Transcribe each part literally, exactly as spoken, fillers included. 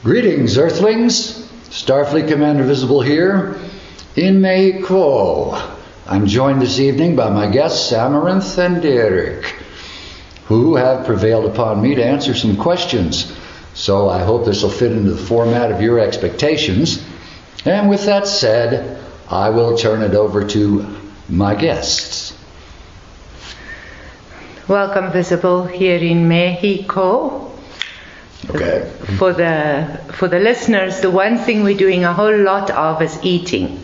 Greetings, Earthlings. Starfleet Commander Visible here in Mexico. I'm joined this evening by my guests, Amaranth and Derek, who have prevailed upon me to answer some questions. So I hope this will fit into the format of your expectations. And with that said, I will turn it over to my guests. Welcome, Visible, here in Mexico. Okay. For the for the listeners, the one thing we're doing a whole lot of is eating.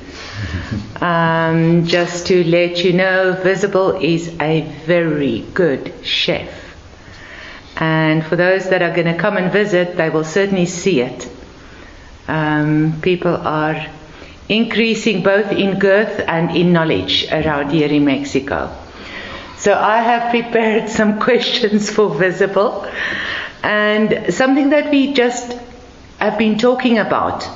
Um, just to let you know, Visible is a very good chef. And for those that are going to come and visit, they will certainly see it. Um, people are increasing both in girth and in knowledge around here in Mexico. So I have prepared some questions for Visible. And something that we just have been talking about.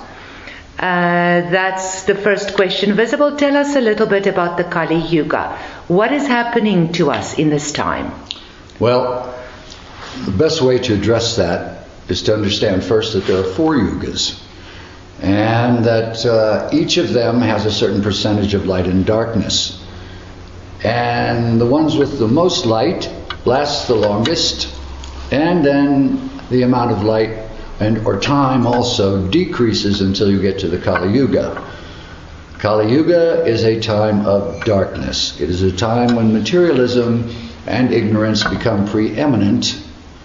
Uh, that's the first question. Visible, tell us a little bit about the Kali Yuga. What is happening to us in this time? Well, the best way to address that is to understand first that there are four yugas, and that uh, each of them has a certain percentage of light and darkness. And the ones with the most light last the longest, and then the amount of light and or time also decreases until you get to the Kali Yuga. Kali Yuga is a time of darkness. It is a time when materialism and ignorance become preeminent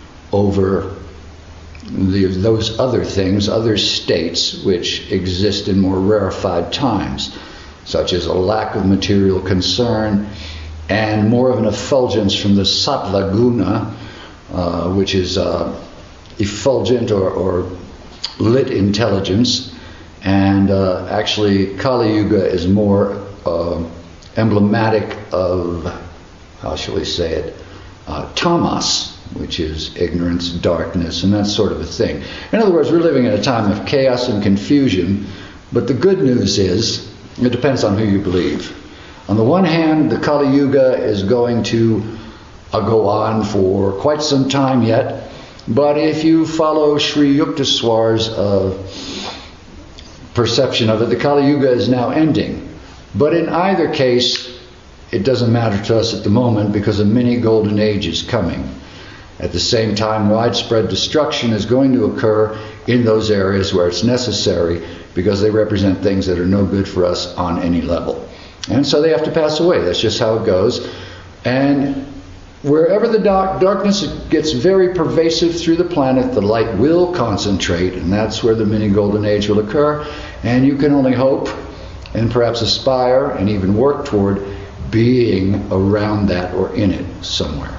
over the, those other things, other states which exist in more rarefied times, such as a lack of material concern and more of an effulgence from the Sattva guna, Uh, which is uh, effulgent or, or lit intelligence, and uh, actually Kali Yuga is more uh, emblematic of, how shall we say it, uh, tamas, which is ignorance, darkness, and that sort of a thing. In other words, we're living in a time of chaos and confusion, but the good news is, it depends on who you believe. On the one hand, the Kali Yuga is going to I'll go on for quite some time yet, but if you follow Sri Yukteswar's uh, perception of it, the Kali Yuga is now ending. But in either case, it doesn't matter to us at the moment because a mini golden age is coming. At the same time, widespread destruction is going to occur in those areas where it's necessary because they represent things that are no good for us on any level. And so they have to pass away. That's just how it goes. And wherever the dark, darkness gets very pervasive through the planet, the light will concentrate, and that's where the mini golden age will occur. And you can only hope and perhaps aspire and even work toward being around that or in it somewhere.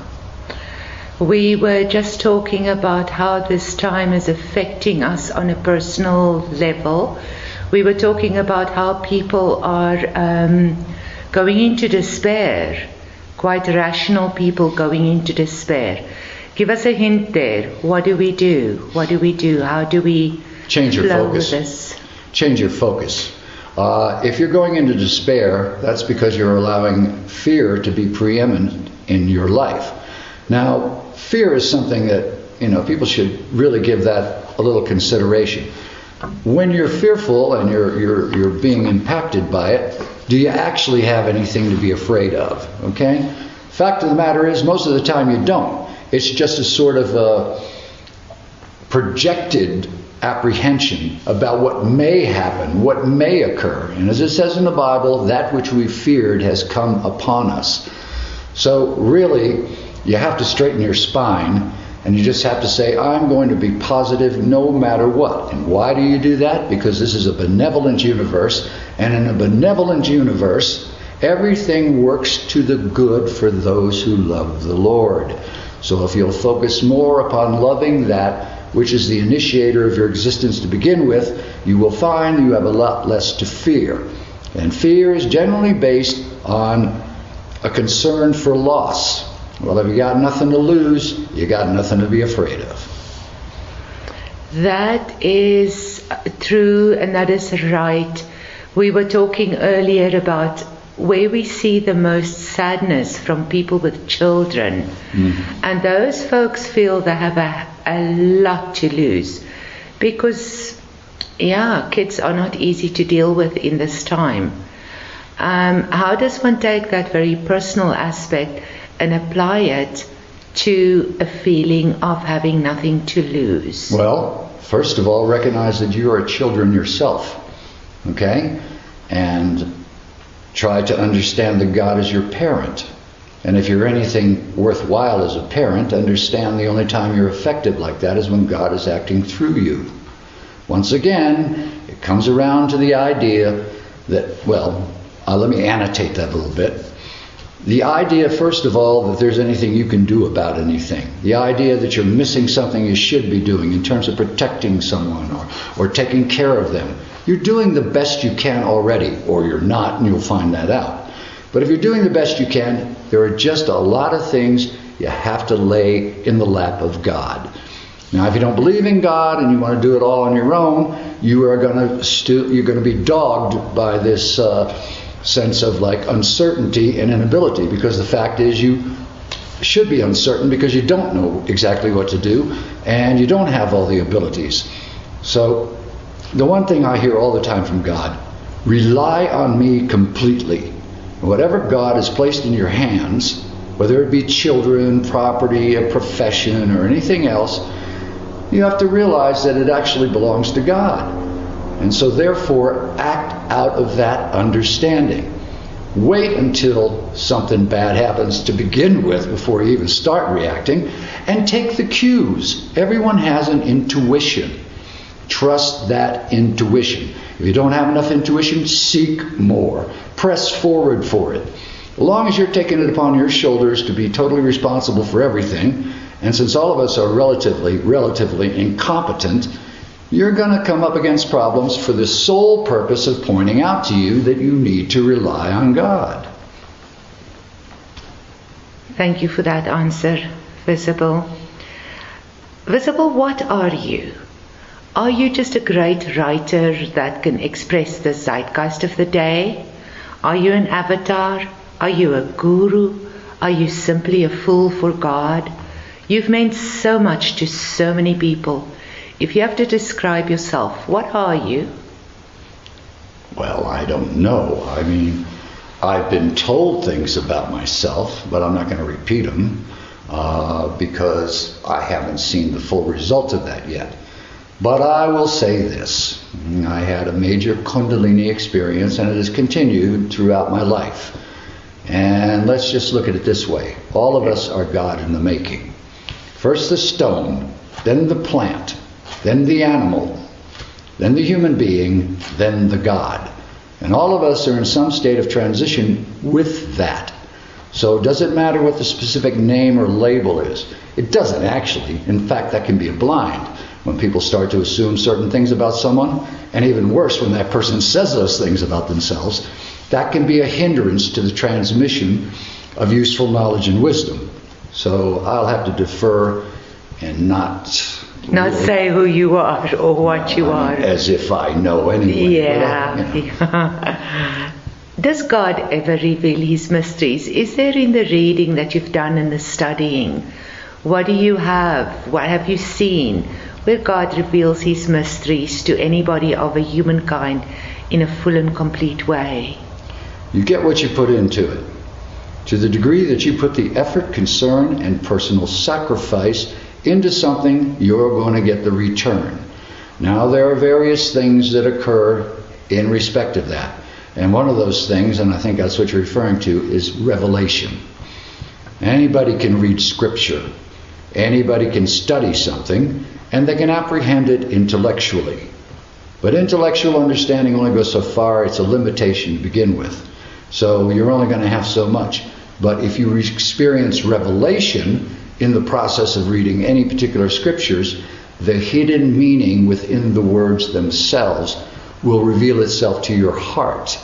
We were just talking about how this time is affecting us on a personal level. We were talking about how people are um, going into despair. Quite rational people going into despair. Give us a hint there. What do we do? What do we do? How do we change your flow focus? With this? Change your focus. Uh, if you're going into despair, that's because you're allowing fear to be preeminent in your life. Now, fear is something that, you know, people should really give that a little consideration. When you're fearful and you're you're you're being impacted by it, do you actually have anything to be afraid of? Okay? Fact of the matter is, most of the time you don't. It's just a sort of a projected apprehension about what may happen, what may occur. And as it says in the Bible, that which we feared has come upon us. So really, you have to straighten your spine. And you just have to say, I'm going to be positive no matter what. And why do you do that? Because this is a benevolent universe. And in a benevolent universe, everything works to the good for those who love the Lord. So if you'll focus more upon loving that which is the initiator of your existence to begin with, you will find you have a lot less to fear. And fear is generally based on a concern for loss. Well, if you got nothing to lose, you got nothing to be afraid of. That is true, and that is right. We were talking earlier about where we see the most sadness from people with children. Mm. And those folks feel they have a, a lot to lose. because, yeah, kids are not easy to deal with in this time. Um, how does one take that very personal aspect and apply it to a feeling of having nothing to lose? Well, first of all, recognize that you are children yourself, okay? And try to understand that God is your parent. And if you're anything worthwhile as a parent, understand the only time you're effective like that is when God is acting through you. Once again, it comes around to the idea that, well, uh, let me annotate that a little bit. The idea, first of all, that there's anything you can do about anything. The idea that you're missing something you should be doing in terms of protecting someone or, or taking care of them. You're doing the best you can already, or you're not, and you'll find that out. But if you're doing the best you can, there are just a lot of things you have to lay in the lap of God. Now, if you don't believe in God and you want to do it all on your own, you are going to stu- you're going to be dogged by this uh, sense of like uncertainty and inability, because the fact is you should be uncertain because you don't know exactly what to do and you don't have all the abilities. So the one thing I hear all the time from God, rely on me completely. Whatever God has placed in your hands, whether it be children, property, a profession, or anything else, you have to realize that it actually belongs to God. And so therefore, act out of that understanding. Wait until something bad happens to begin with before you even start reacting, and take the cues. Everyone has an intuition. Trust that intuition. If you don't have enough intuition, seek more. Press forward for it. As long as you're taking it upon your shoulders to be totally responsible for everything, and since all of us are relatively, relatively incompetent, you're going to come up against problems for the sole purpose of pointing out to you that you need to rely on God. Thank you for that answer, Visible. Visible, what are you? Are you just a great writer that can express the zeitgeist of the day? Are you an avatar? Are you a guru? Are you simply a fool for God? You've meant so much to so many people. If you have to describe yourself, what are you? Well, I don't know. I mean, I've been told things about myself, but I'm not going to repeat them uh, because I haven't seen the full result of that yet. But I will say this. I had a major Kundalini experience, and it has continued throughout my life. And let's just look at it this way. All of us are God in the making. First the stone, then the plant, then the animal, then the human being, then the God. And all of us are in some state of transition with that. So does it matter what the specific name or label is? It doesn't actually. In fact, that can be a blind. When people start to assume certain things about someone, and even worse, when that person says those things about themselves, that can be a hindrance to the transmission of useful knowledge and wisdom. So I'll have to defer and not... Not really say who you are or what you are. As if I know anyway. Yeah. But, you know. yeah. Does God ever reveal His mysteries? Is there in the reading that you've done and the studying? What do you have? What have you seen? Where God reveals His mysteries to anybody of a humankind in a full and complete way. You get what you put into it. To the degree that you put the effort, concern, and personal sacrifice into something, you're going to get the return. Now, there are various things that occur in respect of that. And one of those things, and I think that's what you're referring to, is revelation. Anybody can read Scripture. Anybody can study something, and they can apprehend it intellectually. But intellectual understanding only goes so far. It's a limitation to begin with. So you're only going to have so much. But if you experience revelation in the process of reading any particular scriptures, the hidden meaning within the words themselves will reveal itself to your heart.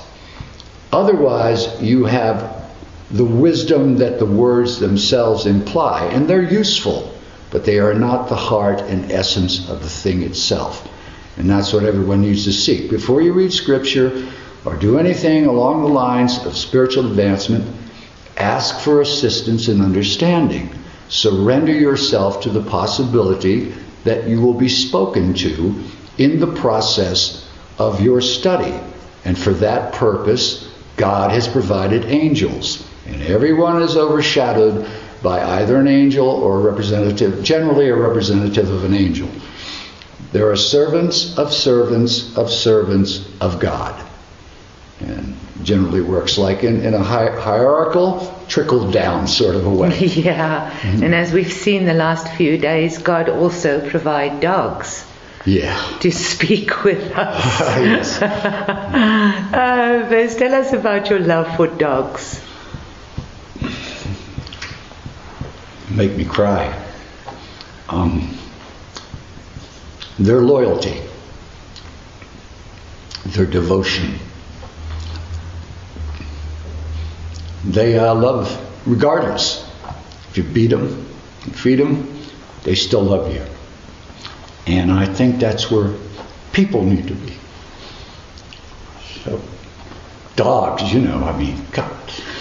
Otherwise, you have the wisdom that the words themselves imply, and they're useful, but they are not the heart and essence of the thing itself. And that's what everyone needs to seek. Before you read Scripture or do anything along the lines of spiritual advancement, ask for assistance in understanding. Surrender yourself to the possibility that you will be spoken to in the process of your study. And for that purpose, God has provided angels. And everyone is overshadowed by either an angel or a representative, generally a representative of an angel. There are servants of servants of servants of God. And generally works like in, in a hi- hierarchical, trickle-down sort of a way. Yeah, mm-hmm. And as we've seen the last few days, God also provides dogs. Yeah. To speak with us. Yes. uh, Vez, tell us about your love for dogs. Make me cry. Um, their loyalty, their devotion. They uh, love regardless. If you beat them, you feed them, they still love you. And I think that's where people need to be. So, dogs, you know, I mean, God.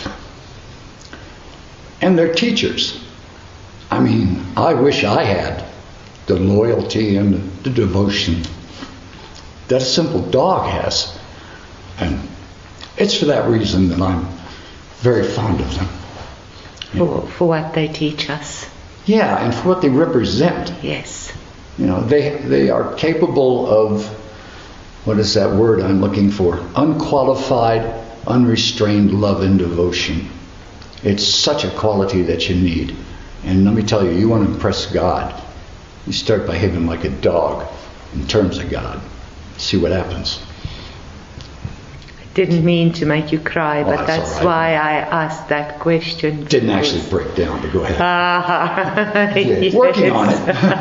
And they're teachers. I mean, I wish I had the loyalty and the devotion that a simple dog has. And it's for that reason that I'm very fond of them. For, for what they teach us. Yeah, and for what they represent. Yes. You know, they they are capable of, what is that word I'm looking for? Unqualified, unrestrained love and devotion. It's such a quality that you need. And let me tell you, you want to impress God, you start by behaving like a dog in terms of God. See what happens. Didn't mean to make you cry, but oh, that's, that's why I asked that question. Didn't actually break down, but go ahead. Uh, yeah, yes. Working on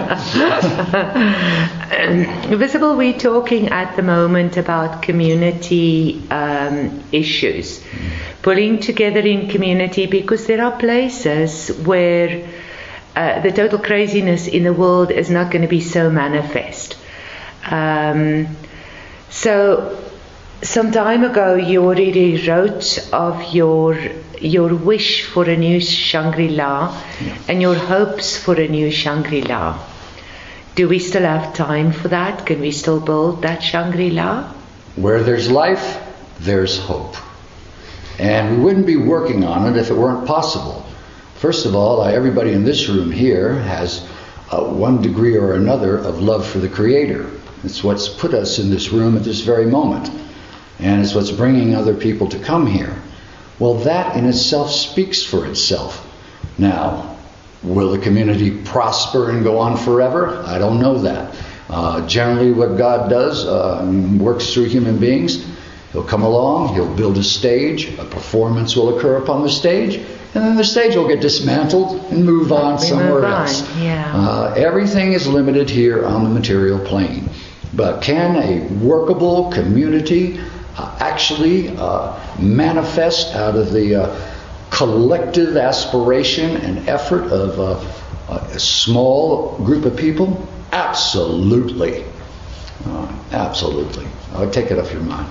it. Visible, we're talking at the moment about community um, issues. Mm. Pulling together in community, because there are places where uh, the total craziness in the world is not going to be so manifest. Um, so... Some time ago, you already wrote of your your wish for a new Shangri-La, yeah. And your hopes for a new Shangri-La. Do we still have time for that? Can we still build that Shangri-La? Where there's life, there's hope. And we wouldn't be working on it if it weren't possible. First of all, everybody in this room here has uh, one degree or another of love for the Creator. It's what's put us in this room at this very moment. And it's what's bringing other people to come here. Well, that in itself speaks for itself. Now, will the community prosper and go on forever? I don't know that. Uh, generally what God does, uh, works through human beings. He'll come along, he'll build a stage, a performance will occur upon the stage, and then the stage will get dismantled and move on we somewhere move on. else. Yeah. Uh, everything is limited here on the material plane. But can a workable community Uh, actually uh, manifest out of the uh, collective aspiration and effort of uh, a small group of people? Absolutely. Uh, absolutely. I'll take it off your mind.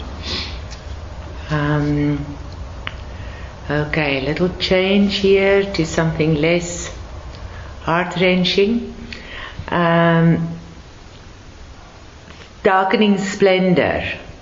Um, okay, a little change here to something less heart-wrenching. Um, Darkening Splendor.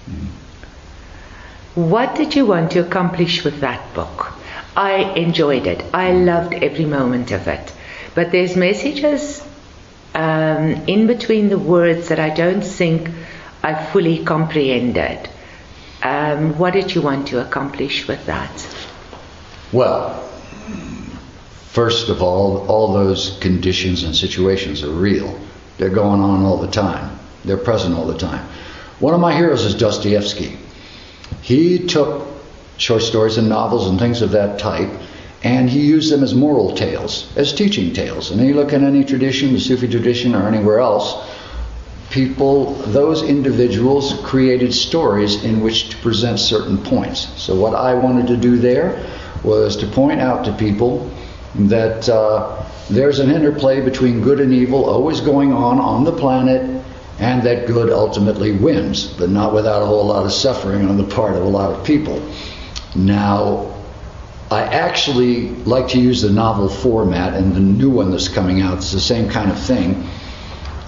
What did you want to accomplish with that book? I enjoyed it. I loved every moment of it. But there's messages um, in between the words that I don't think I fully comprehended. Um, what did you want to accomplish with that? Well, first of all, all those conditions and situations are real. They're going on all the time. They're present all the time. One of my heroes is Dostoevsky. He took short stories and novels and things of that type, and he used them as moral tales, as teaching tales. And you look in any tradition, the Sufi tradition or anywhere else, people, those individuals created stories in which to present certain points. So what I wanted to do there was to point out to people that uh, there's an interplay between good and evil always going on on the planet, and that good ultimately wins, but not without a whole lot of suffering on the part of a lot of people. Now, I actually like to use the novel format, and the new one that's coming out is the same kind of thing.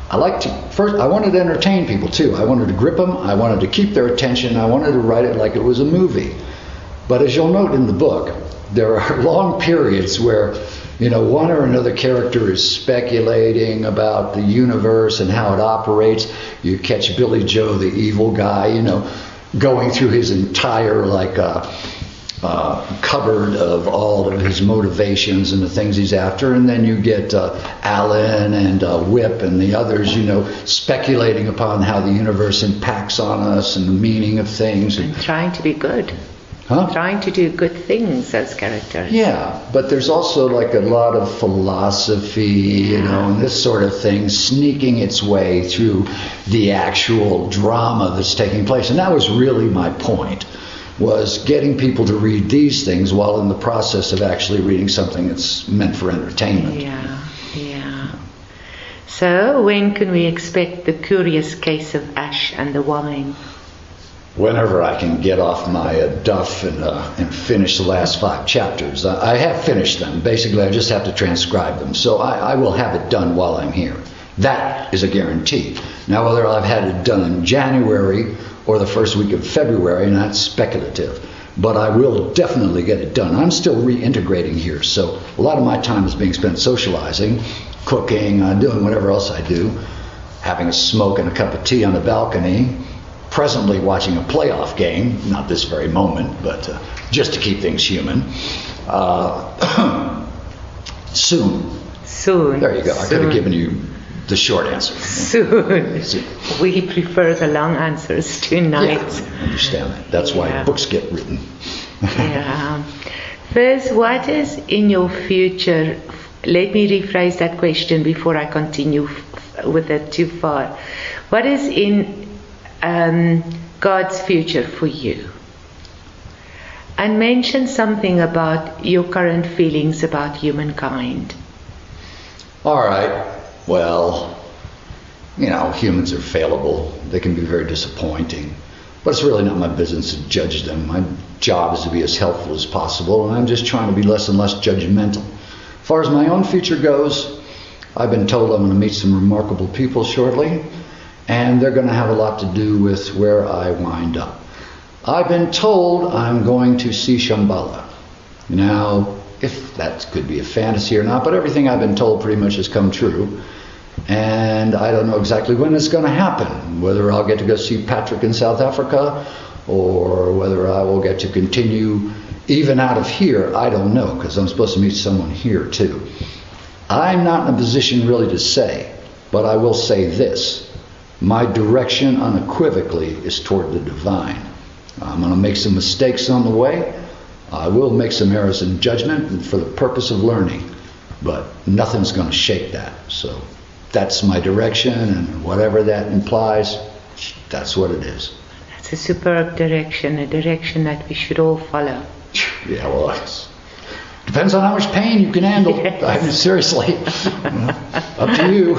I like to, first, I wanted to entertain people too. I wanted to grip them. I wanted to keep their attention. I wanted to write it like it was a movie. But as you'll note in the book, there are long periods where, you know, one or another character is speculating about the universe and how it operates. You catch Billy Joe, the evil guy, you know, going through his entire, like, uh, uh, cupboard of all of his motivations and the things he's after. And then you get uh, Alan and uh, Whip and the others, you know, speculating upon how the universe impacts on us and the meaning of things. And trying to be good. Huh? Trying to do good things as characters. Yeah, but there's also like a lot of philosophy, you know, and this sort of thing sneaking its way through the actual drama that's taking place. And that was really my point, was getting people to read these things while in the process of actually reading something that's meant for entertainment. Yeah, yeah. So when can we expect The Curious Case of Ash and the Wine? Whenever I can get off my uh, duff and, uh, and finish the last five chapters. I, I have finished them. Basically, I just have to transcribe them. So I, I will have it done while I'm here. That is a guarantee. Now, whether I've had it done in January or the first week of February, and that's speculative. But I will definitely get it done. I'm still reintegrating here, so a lot of my time is being spent socializing, cooking, uh, doing whatever else I do, having a smoke and a cup of tea on the balcony, presently watching a playoff game, not this very moment, but uh, just to keep things human. Uh, soon. Soon. There you go. I Soon. could have given you the short answer. Soon. Soon. We prefer the long answers tonight. Yeah, I understand that. That's why Yeah. books get written. Yeah. First, what is in your future? Let me rephrase that question before I continue f- with it too far. What is in um, God's future for you? And mention something about your current feelings about humankind. All right. Well, you know, humans are fallible. They can be very disappointing. But it's really not my business to judge them. My job is to be as helpful as possible, and I'm just trying to be less and less judgmental. As far as my own future goes, I've been told I'm going to meet some remarkable people shortly, and they're going to have a lot to do with where I wind up. I've been told I'm going to see Shambhala. Now, if that could be a fantasy or not, but everything I've been told pretty much has come true. And I don't know exactly when it's going to happen, whether I'll get to go see Patrick in South Africa or whether I will get to continue even out of here. I don't know, because I'm supposed to meet someone here too. I'm not in a position really to say, but I will say this. My direction unequivocally is toward the divine. I'm going to make some mistakes on the way. I will make some errors in judgment for the purpose of learning, but nothing's going to shake that. So that's my direction, and whatever that implies, that's what it is. That's a superb direction, a direction that we should all follow. Yeah, well, it depends on how much pain you can handle. Yes. I mean, seriously. You know, up to you.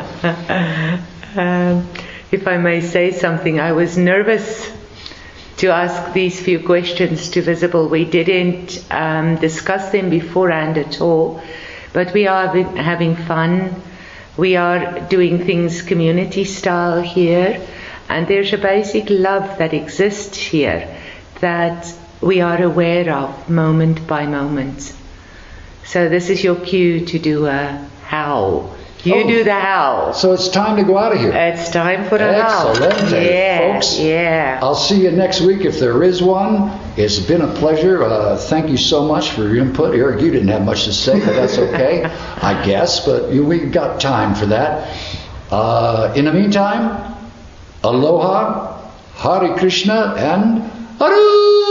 Um, if I may say something, I was nervous to ask these few questions to Visible. We didn't um, discuss them beforehand at all, but we are having fun. We are doing things community style here, and there's a basic love that exists here that we are aware of moment by moment. So this is your cue to do a howl. You Oh. do the howl. So it's time to go out of here. It's time for the howl. Excellent, Yeah, folks. yeah. I'll see you next week if there is one. It's been a pleasure. Uh, thank you so much for your input. Eric, you didn't have much to say, but that's okay, I guess. But you, we got time for that. Uh, in the meantime, aloha, Hare Krishna, and Haru!